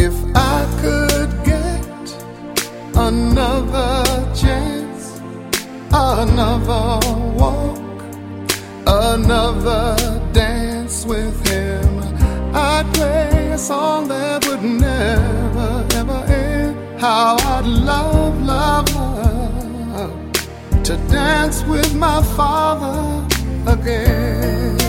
If I could get another chance, another walk, another dance with him, I'd play a song that would never, ever end. How I'd love, love, love to dance with my father again.